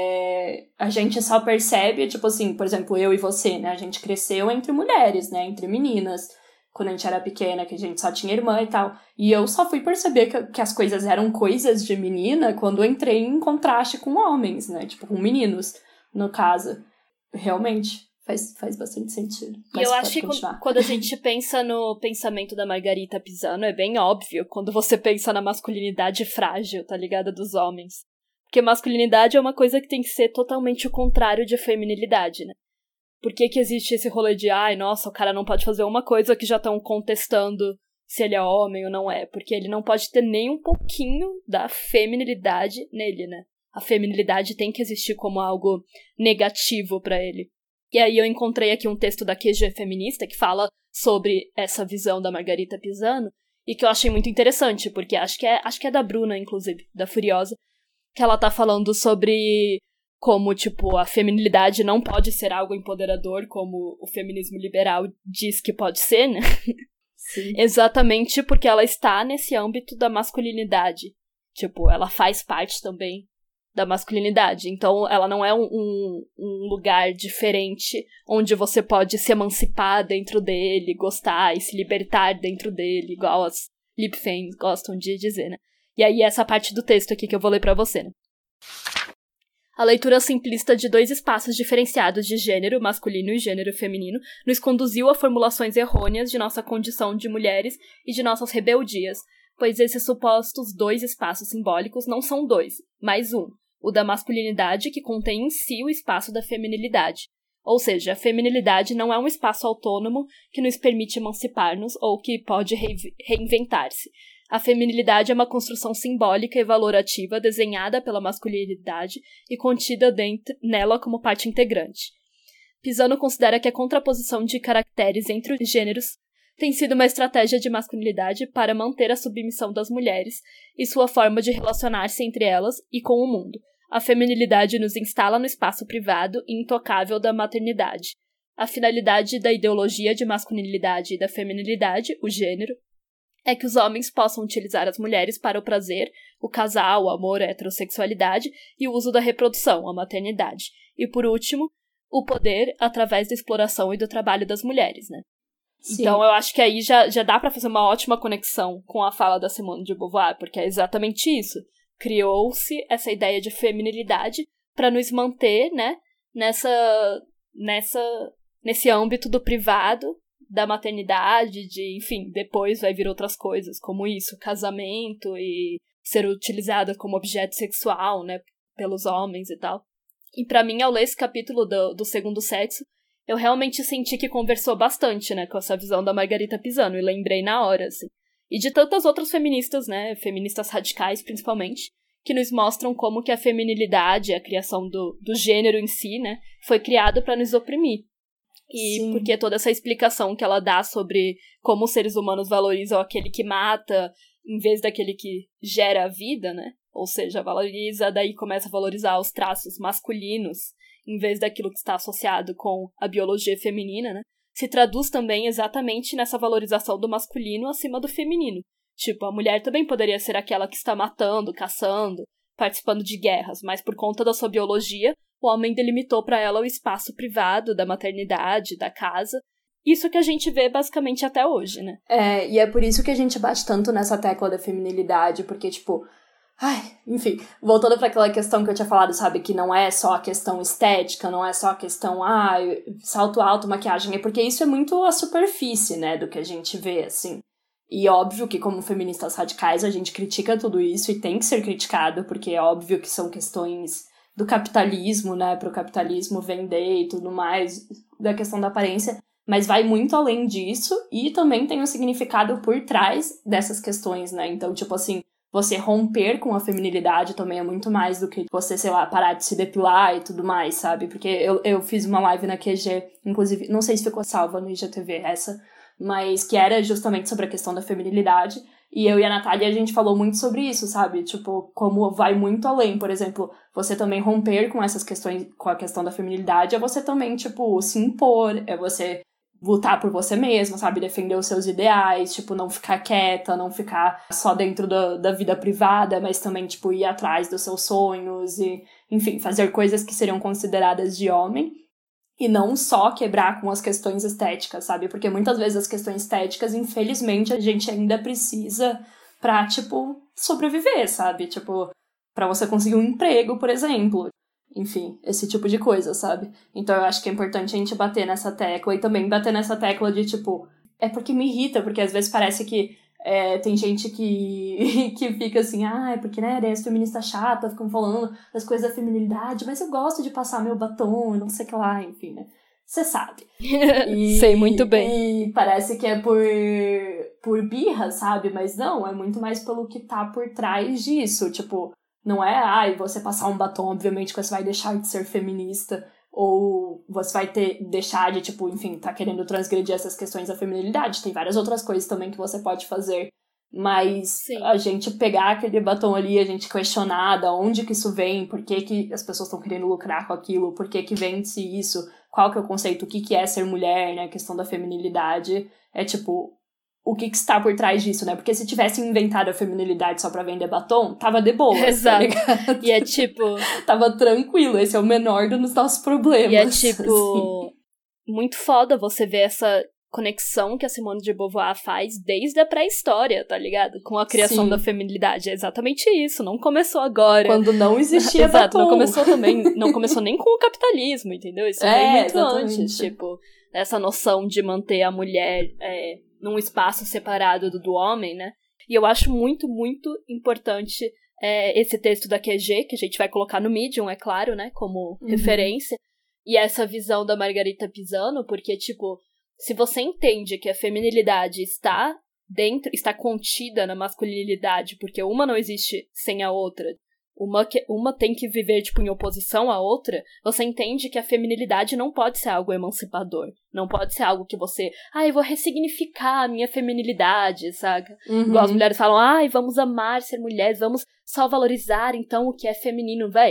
é, a gente só percebe, tipo assim, por exemplo, eu e você, né? A gente cresceu entre mulheres, né? Entre meninas. Quando a gente era pequena, que a gente só tinha irmã e tal. E eu só fui perceber que, que as coisas eram coisas de menina quando eu entrei em contraste com homens, né? Tipo, com meninos, no caso. Realmente, faz, faz bastante sentido. E eu acho que quando, quando a gente pensa no pensamento da Margarita Pisano, é bem óbvio quando você pensa na masculinidade frágil, tá ligada, dos homens. Porque masculinidade é uma coisa que tem que ser totalmente o contrário de feminilidade, né? Por que que existe esse rolê de, ai, nossa, o cara não pode fazer uma coisa que já estão contestando se ele é homem ou não é? Porque ele não pode ter nem um pouquinho da feminilidade nele, né? A feminilidade tem que existir como algo negativo pra ele. E aí eu encontrei aqui um texto da Q G Feminista que fala sobre essa visão da Margarita Pisano e que eu achei muito interessante, porque acho que é, acho que é da Bruna, inclusive, da Furiosa, que ela tá falando sobre... como, tipo, a feminilidade não pode ser algo empoderador, como o feminismo liberal diz que pode ser, né? Sim. Exatamente porque ela está nesse âmbito da masculinidade. Tipo, ela faz parte também da masculinidade. Então, ela não é um, um, um lugar diferente onde você pode se emancipar dentro dele, gostar e se libertar dentro dele, igual as lipfans gostam de dizer, né? E aí, essa parte do texto aqui que eu vou ler pra você, né? A leitura simplista de dois espaços diferenciados de gênero masculino e gênero feminino nos conduziu a formulações errôneas de nossa condição de mulheres e de nossas rebeldias, pois esses supostos dois espaços simbólicos não são dois, mas um, o da masculinidade que contém em si o espaço da feminilidade. Ou seja, a feminilidade não é um espaço autônomo que nos permite emancipar-nos ou que pode re- reinventar-se. A feminilidade é uma construção simbólica e valorativa desenhada pela masculinidade e contida dentro, nela como parte integrante. Pisano considera que a contraposição de caracteres entre os gêneros tem sido uma estratégia de masculinidade para manter a submissão das mulheres e sua forma de relacionar-se entre elas e com o mundo. A feminilidade nos instala no espaço privado e intocável da maternidade. A finalidade da ideologia de masculinidade e da feminilidade, o gênero, é que os homens possam utilizar as mulheres para o prazer, o casal, o amor, a heterossexualidade e o uso da reprodução, a maternidade. E, por último, o poder através da exploração e do trabalho das mulheres, né? Sim. Então eu acho que aí já, já dá pra fazer uma ótima conexão com a fala da Simone de Beauvoir, porque é exatamente isso. Criou-se essa ideia de feminilidade pra nos manter, né, nessa, nessa, nesse âmbito do privado, da maternidade, de, enfim, depois vai vir outras coisas, como isso, casamento e ser utilizada como objeto sexual, né, pelos homens e tal. E pra mim, ao ler esse capítulo do, do segundo sexo, eu realmente senti que conversou bastante, né, com essa visão da Margarita Pisano, e lembrei na hora, assim. E de tantas outras feministas, né, feministas radicais, principalmente, que nos mostram como que a feminilidade, a criação do, do gênero em si, né, foi criado pra nos oprimir. E Sim. porque toda essa explicação que ela dá sobre como os seres humanos valorizam aquele que mata em vez daquele que gera a vida, né? Ou seja, valoriza, daí começa a valorizar os traços masculinos em vez daquilo que está associado com a biologia feminina, né? Se traduz também exatamente nessa valorização do masculino acima do feminino. Tipo, a mulher também poderia ser aquela que está matando, caçando, participando de guerras, mas por conta da sua biologia, o homem delimitou para ela o espaço privado da maternidade, da casa. Isso que a gente vê basicamente até hoje, né? É, e é por isso que a gente bate tanto nessa tecla da feminilidade, porque, tipo... Ai, enfim, voltando para aquela questão que eu tinha falado, sabe? Que não é só a questão estética, não é só a questão, ah, salto alto, maquiagem. É porque isso é muito a superfície, né, do que a gente vê, assim. E óbvio que, como feministas radicais, a gente critica tudo isso e tem que ser criticado, porque é óbvio que são questões do capitalismo, né, pro capitalismo vender e tudo mais, da questão da aparência, mas vai muito além disso e também tem um significado por trás dessas questões, né, então, tipo assim, você romper com a feminilidade também é muito mais do que você, sei lá, parar de se depilar e tudo mais, sabe, porque eu, eu fiz uma live na Q G, inclusive, não sei se ficou salva no I G T V essa, mas que era justamente sobre a questão da feminilidade. E eu e a Natália, a gente falou muito sobre isso, sabe? Tipo, como vai muito além. Por exemplo, você também romper com essas questões, com a questão da feminilidade, é você também, tipo, se impor, é você lutar por você mesma, sabe? Defender os seus ideais, tipo, não ficar quieta, não ficar só dentro da, da vida privada, mas também, tipo, ir atrás dos seus sonhos e, enfim, fazer coisas que seriam consideradas de homem. E não só quebrar com as questões estéticas, sabe? Porque muitas vezes as questões estéticas, infelizmente, a gente ainda precisa pra, tipo, sobreviver, sabe? Tipo, pra você conseguir um emprego, por exemplo. Enfim, esse tipo de coisa, sabe? Então eu acho que é importante a gente bater nessa tecla e também bater nessa tecla de, tipo... É porque me irrita, porque às vezes parece que é, tem gente que, que fica assim, ah, é porque, né, as feministas chatas ficam falando das coisas da feminilidade, mas eu gosto de passar meu batom e não sei o que lá, enfim, né? Você sabe. E, sei muito bem. E parece que é por, por birra, sabe? Mas não, é muito mais pelo que tá por trás disso. Tipo, não é, ai, você passar um batom, obviamente, que você vai deixar de ser feminista, ou você vai ter, deixar de, tipo, enfim, tá querendo transgredir essas questões da feminilidade. Tem várias outras coisas também que você pode fazer. Mas Sim. A gente pegar aquele batom ali, a gente questionar de onde que isso vem, por que que as pessoas estão querendo lucrar com aquilo, por que que vende-se isso, qual que é o conceito, o que que é ser mulher, né, a questão da feminilidade, é tipo, o que que está por trás disso, né, porque se tivessem inventado a feminilidade só pra vender batom, tava de boa, exato, tá ligado? E é tipo... tava tranquilo, esse é o menor dos nossos problemas. E é tipo, assim. Muito foda você ver essa conexão que a Simone de Beauvoir faz desde a pré-história, tá ligado? Com a criação Sim. da feminilidade. É exatamente isso, não começou agora. Quando não existia Exato, batom. não começou também, não começou nem com o capitalismo, entendeu? Isso É, veio muito exatamente. antes, tipo, essa noção de manter a mulher é, num espaço separado do, do homem, né? E eu acho muito, muito importante é, esse texto da Q G, que a gente vai colocar no Medium, é claro, né? Como Uhum. referência. E essa visão da Margarita Pisano, porque, tipo, se você entende que a feminilidade está dentro, está contida na masculinidade, porque uma não existe sem a outra, uma, que, uma tem que viver, tipo, em oposição à outra, você entende que a feminilidade não pode ser algo emancipador. Não pode ser algo que você, ai, eu vou ressignificar a minha feminilidade, saca? Uhum. Igual as mulheres falam, ai, vamos amar ser mulheres, vamos só valorizar, então, o que é feminino, véi.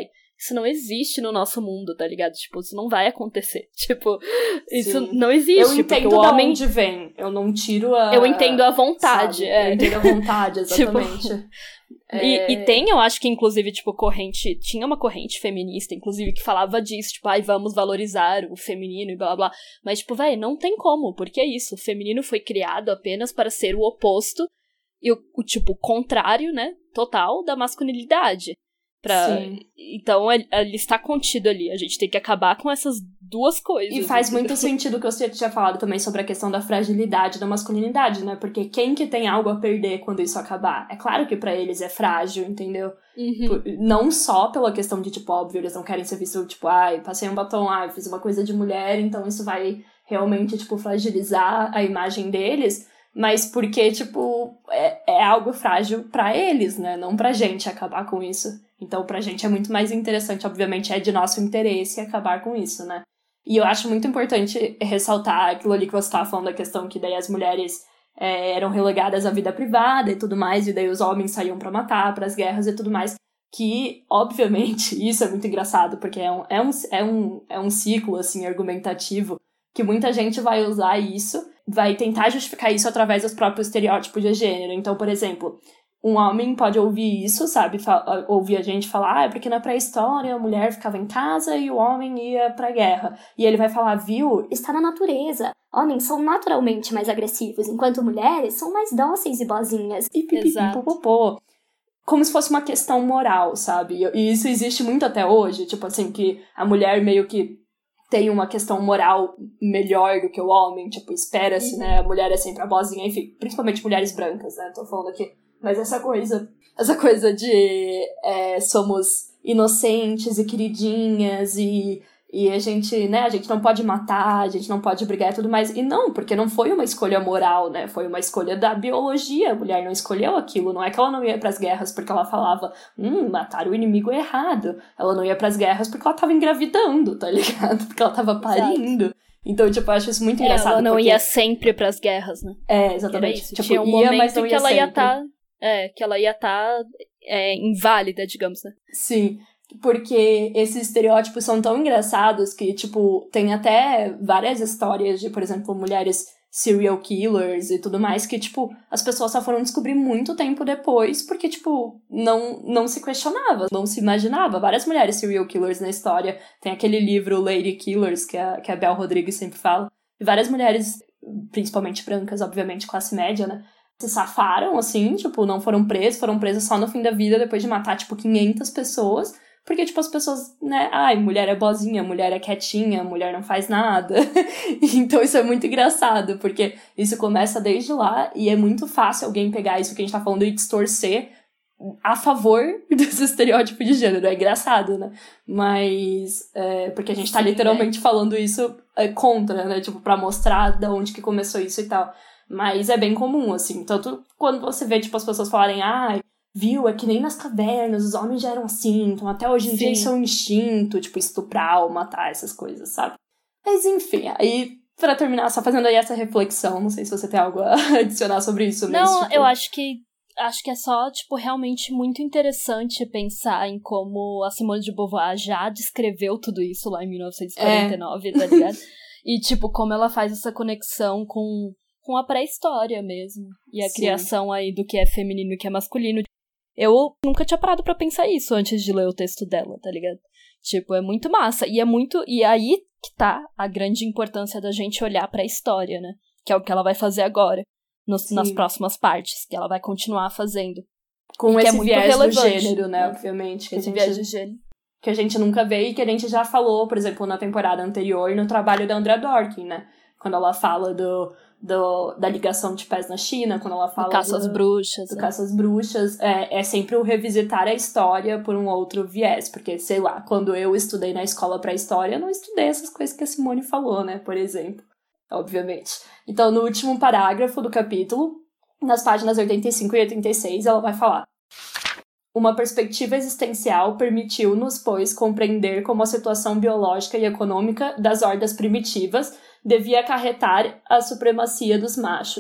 isso não existe no nosso mundo, tá ligado? Tipo, isso não vai acontecer. Tipo, isso Sim. não existe. Eu entendo porque o homem... de onde vem. Eu não tiro a... Eu entendo a vontade. É. Eu entendo a vontade, exatamente. tipo... é... e, e tem, eu acho que, inclusive, tipo, corrente... Tinha uma corrente feminista, inclusive, que falava disso. Tipo, ai, vamos valorizar o feminino e blá, blá, blá. Mas, tipo, véi, não tem como. Porque é isso. O feminino foi criado apenas para ser o oposto e o, o tipo, contrário, né? Total da masculinidade. Pra... Então, ele está contido ali. A gente tem que acabar com essas duas coisas. E faz entendeu? muito sentido o que você tinha falado também sobre a questão da fragilidade da masculinidade, né? Porque quem que tem algo a perder quando isso acabar? É claro que pra eles é frágil, entendeu? Uhum. Não só pela questão de, tipo, óbvio, eles não querem ser vistos, tipo, ai, passei um batom, ai, fiz uma coisa de mulher, então isso vai realmente, tipo, fragilizar a imagem deles, mas porque, tipo, é, é algo frágil pra eles, né? Não pra gente acabar com isso. Então, pra gente é muito mais interessante, obviamente, é de nosso interesse acabar com isso, né? E eu acho muito importante ressaltar aquilo ali que você estava falando, da questão que daí as mulheres é, eram relegadas à vida privada e tudo mais, e daí os homens saíam pra matar, pras guerras e tudo mais, que, obviamente, isso é muito engraçado, porque é um, é um, é um, é um ciclo, assim, argumentativo, que muita gente vai usar isso, vai tentar justificar isso através dos próprios estereótipos de gênero. Então, por exemplo... Um homem pode ouvir isso, sabe? Fa- ouvir a gente falar, ah, é porque na pré-história a mulher ficava em casa e o homem ia pra guerra. E ele vai falar, viu? Está na natureza. Homens são naturalmente mais agressivos, enquanto mulheres são mais dóceis e boazinhas. E pipipipopopô. Como se fosse uma questão moral, sabe? E isso existe muito até hoje. Tipo assim, que a mulher meio que tem uma questão moral melhor do que o homem. Tipo, espera-se, uhum. né? A mulher é sempre a boazinha. Enfim, principalmente mulheres brancas, né? Tô falando aqui. Mas essa coisa, essa coisa de é, somos inocentes e queridinhas e, e a gente, né, a gente não pode matar, a gente não pode brigar e tudo mais. E não, porque não foi uma escolha moral, né, foi uma escolha da biologia. A mulher não escolheu aquilo, não é que ela não ia pras guerras porque ela falava, hum, matar o inimigo é errado. Ela não ia pras guerras porque ela tava engravidando, tá ligado? Porque ela tava parindo. Exato. Então, tipo, eu acho isso muito engraçado. É, ela não porque... ia sempre pras guerras, né? É, exatamente. Tipo, tipo, tinha um ia, momento mas não que ia ela sempre. ia estar... Tá... É, que ela ia estar tá, é, inválida, digamos, né? Sim, porque esses estereótipos são tão engraçados que, tipo, tem até várias histórias de, por exemplo, mulheres serial killers e tudo mais que, tipo, as pessoas só foram descobrir muito tempo depois porque, tipo, não, não se questionava, não se imaginava. Várias mulheres serial killers na história. Tem aquele livro Lady Killers, que a, que a Bel Rodrigues sempre fala. E várias mulheres, principalmente brancas, obviamente, classe média, né? Se safaram, assim, tipo, não foram presas, foram presas só no fim da vida, depois de matar, tipo, quinhentas pessoas, porque, tipo, as pessoas, né, ai, mulher é boazinha, mulher é quietinha, mulher não faz nada. Então isso é muito engraçado, porque isso começa desde lá, e é muito fácil alguém pegar isso que a gente tá falando e distorcer a favor desse estereótipo de gênero. É engraçado, né? Mas, é, porque a gente tá Sim, literalmente né? falando isso é, contra, né, tipo, pra mostrar de onde que começou isso e tal. Mas é bem comum, assim. Tanto quando você vê, tipo, as pessoas falarem, ah, viu, é que nem nas cavernas, os homens já eram assim, então até hoje em Sim. dia isso é um instinto, tipo, estuprar ou matar, essas coisas, sabe? Mas, enfim, aí, pra terminar, só fazendo aí essa reflexão, não sei se você tem algo a adicionar sobre isso. Mas, não, tipo... eu acho que, acho que é só, tipo, realmente muito interessante pensar em como a Simone de Beauvoir já descreveu tudo isso lá em mil novecentos e quarenta e nove, é. tá ligado? E, tipo, como ela faz essa conexão com... com a pré-história mesmo. E a Sim. criação aí do que é feminino e o que é masculino. Eu nunca tinha parado pra pensar isso antes de ler o texto dela, tá ligado? Tipo, é muito massa. E é muito... E aí que tá a grande importância da gente olhar pra história, né? Que é o que ela vai fazer agora. Nos, nas próximas partes. Que ela vai continuar fazendo. Com e esse é muito viés relevante, do gênero, né? Obviamente. Que esse gente... viés de gênero. Que a gente nunca vê e que a gente já falou, por exemplo, na temporada anterior, no trabalho da Andrea Dworkin, né? Quando ela fala do... Do, da ligação de pés na China, quando ela fala do caça às bruxas. Do é. caça às bruxas, é, é sempre o revisitar a história por um outro viés, porque, sei lá, quando eu estudei na escola pra história, eu não estudei essas coisas que a Simone falou, né, por exemplo, obviamente. Então, no último parágrafo do capítulo, nas páginas oitenta e cinco e oitenta e seis, ela vai falar: uma perspectiva existencial permitiu-nos, pois, compreender como a situação biológica e econômica das hordas primitivas devia acarretar a supremacia dos machos.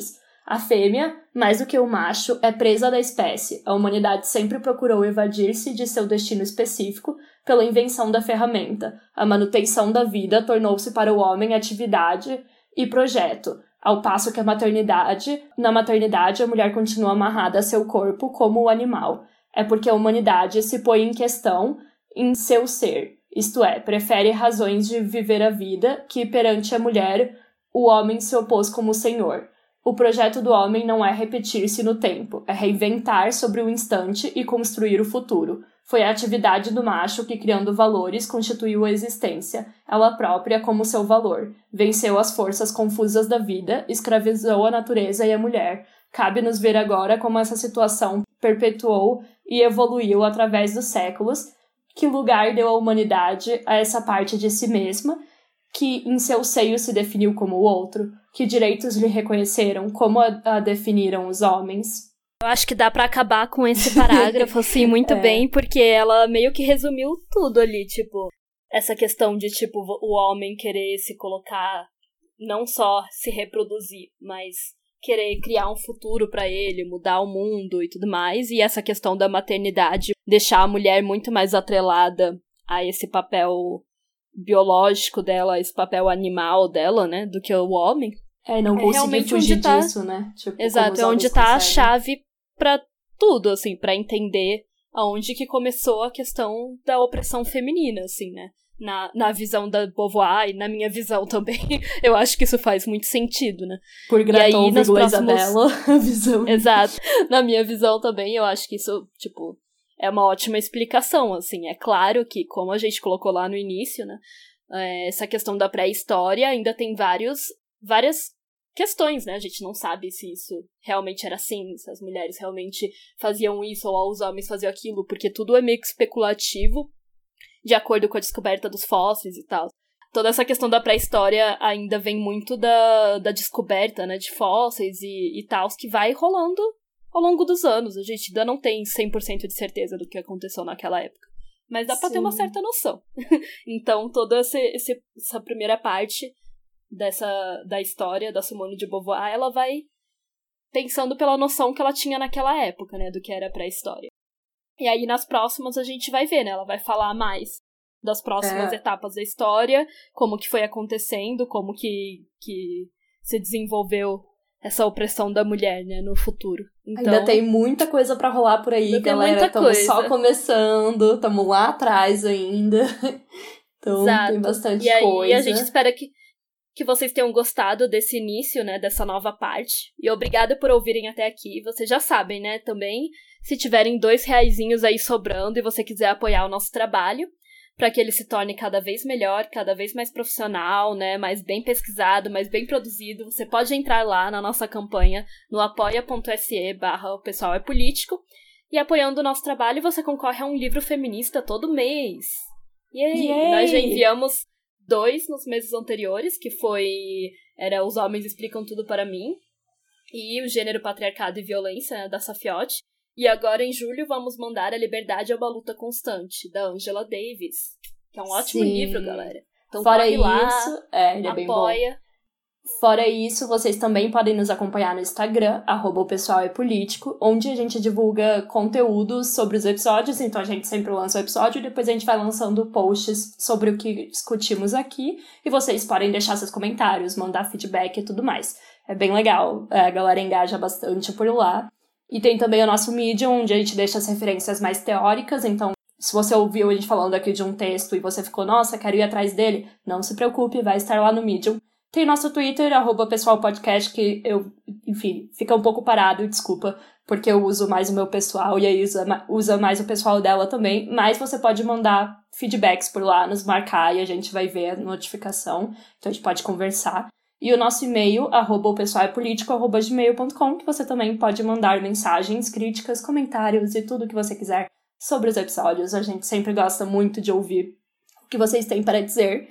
A fêmea, mais do que o macho, é presa da espécie. A humanidade sempre procurou evadir-se de seu destino específico pela invenção da ferramenta. A manutenção da vida tornou-se para o homem atividade e projeto, ao passo que a maternidade, na maternidade a mulher continua amarrada a seu corpo como o animal. É porque a humanidade se põe em questão em seu ser, isto é, prefere razões de viver a vida que perante a mulher o homem se opôs como senhor. O projeto do homem não é repetir-se no tempo, é reinventar sobre o instante e construir o futuro. Foi a atividade do macho que, criando valores, constituiu a existência, ela própria como seu valor. Venceu as forças confusas da vida, escravizou a natureza e a mulher. Cabe-nos ver agora como essa situação perpetuou e evoluiu através dos séculos, que lugar deu a humanidade a essa parte de si mesma, que em seu seio se definiu como o outro, que direitos lhe reconheceram, como a, a definiram os homens. Eu acho que dá pra acabar com esse parágrafo, assim, muito é. bem, porque ela meio que resumiu tudo ali, tipo, essa questão de, tipo, o homem querer se colocar, não só se reproduzir, mas querer criar um futuro pra ele, mudar o mundo e tudo mais, e essa questão da maternidade, deixar a mulher muito mais atrelada a esse papel biológico dela, esse papel animal dela, né, do que o homem. É, não é conseguir fugir tá... disso, né? Tipo, exato, é onde tá conseguem. A chave pra tudo, assim, pra entender aonde que começou a questão da opressão feminina, assim, né? Na, na visão da Beauvoir e na minha visão também. Eu acho que isso faz muito sentido, né? Por Graton, e aí, próximos... Isabella, a visão. Exato. Na minha visão também, eu acho que isso, tipo, é uma ótima explicação, assim. É claro que, como a gente colocou lá no início, né? É, essa questão da pré-história ainda tem vários, várias questões, né? A gente não sabe se isso realmente era assim, se as mulheres realmente faziam isso ou os homens faziam aquilo, porque tudo é meio que especulativo, de acordo com a descoberta dos fósseis e tal. Toda essa questão da pré-história ainda vem muito da, da descoberta, né, de fósseis e, e tal, que vai rolando ao longo dos anos. A gente ainda não tem cem por cento de certeza do que aconteceu naquela época. Mas dá pra Sim. ter uma certa noção. Então, toda esse, esse, essa primeira parte dessa, da história da Simone de Beauvoir, ela vai pensando pela noção que ela tinha naquela época, né, do que era pré-história. E aí, nas próximas, a gente vai ver, né, ela vai falar mais das próximas é. etapas da história, como que foi acontecendo, como que, que se desenvolveu essa opressão da mulher, né, no futuro. Então, ainda tem muita coisa pra rolar por aí, galera. Estamos só começando, estamos lá atrás ainda. Então, Exato. Tem bastante e coisa. E aí, a gente espera que, que vocês tenham gostado desse início, né, dessa nova parte. E obrigada por ouvirem até aqui. Vocês já sabem, né, também, se tiverem dois reaisinhos aí sobrando e você quiser apoiar o nosso trabalho, para que ele se torne cada vez melhor, cada vez mais profissional, né, mais bem pesquisado, mais bem produzido, você pode entrar lá na nossa campanha no apoia.se barra o pessoal é político, e apoiando o nosso trabalho você concorre a um livro feminista todo mês. E aí, Yay! Nós já enviamos dois nos meses anteriores, que foi era Os Homens Explicam Tudo para Mim, e O Gênero, Patriarcado e Violência, né, da Safiotti. E agora, em julho, vamos mandar A Liberdade é uma Luta Constante, da Angela Davis, que é um ótimo Sim. livro, galera. Então, Fora corre lá, isso, é, ele é bem apoia. Bom. Fora isso, vocês também podem nos acompanhar no Instagram, arroba o pessoal é político, onde a gente divulga conteúdos sobre os episódios, então a gente sempre lança o episódio e depois a gente vai lançando posts sobre o que discutimos aqui, e vocês podem deixar seus comentários, mandar feedback e tudo mais. É bem legal, a galera engaja bastante por lá. E tem também o nosso Medium, onde a gente deixa as referências mais teóricas, então se você ouviu a gente falando aqui de um texto e você ficou, nossa, quero ir atrás dele, não se preocupe, vai estar lá no Medium. Tem nosso Twitter, arroba pessoal podcast, que eu, enfim, fica um pouco parado, desculpa, porque eu uso mais o meu pessoal e aí usa, usa mais o pessoal dela também, mas você pode mandar feedbacks por lá, nos marcar e a gente vai ver a notificação, então a gente pode conversar. E o nosso e-mail, arroba o pessoal é político, arroba gmail ponto com, que você também pode mandar mensagens, críticas, comentários e tudo que você quiser sobre os episódios. A gente sempre gosta muito de ouvir o que vocês têm para dizer.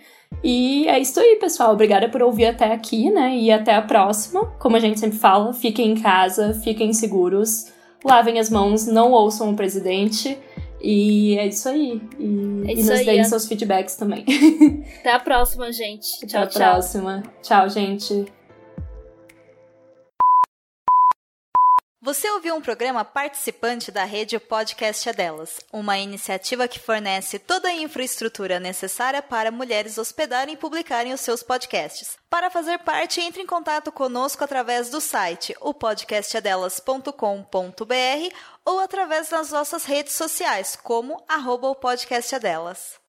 E é isso aí, pessoal. Obrigada por ouvir até aqui, né? E até a próxima. Como a gente sempre fala, fiquem em casa, fiquem seguros, lavem as mãos, não ouçam o presidente. E é isso aí. E, é isso e nos aí, deem é. seus feedbacks também. Até a próxima, gente. Tchau, Até a tchau. próxima. Tchau, gente. Você ouviu um programa participante da rede Podcast é Delas, uma iniciativa que fornece toda a infraestrutura necessária para mulheres hospedarem e publicarem os seus podcasts. Para fazer parte, entre em contato conosco através do site o podcast é delas ponto com ponto b r ou através das nossas redes sociais, como arroba o podcast é delas.